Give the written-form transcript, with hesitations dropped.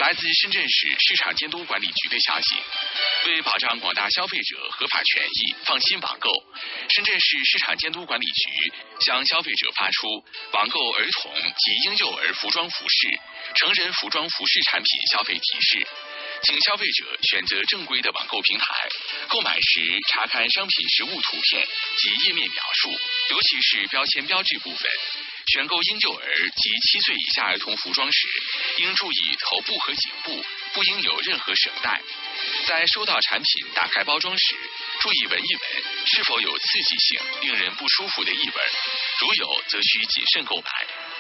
来自深圳市市场监督管理局的消息，为保障广大消费者合法权益，放心网购，深圳市市场监督管理局向消费者发出网购儿童及婴幼儿服装服饰、成人服装服饰产品消费提示。请消费者选择正规的网购平台，购买时查看商品实物图片及页面描述，尤其是标签标志部分。选购婴幼儿及7岁以下儿童服装时，应注意头部和颈部不应有任何绳带。在收到产品打开包装时，注意闻一闻是否有刺激性、令人不舒服的异味，如有，则需谨慎购买。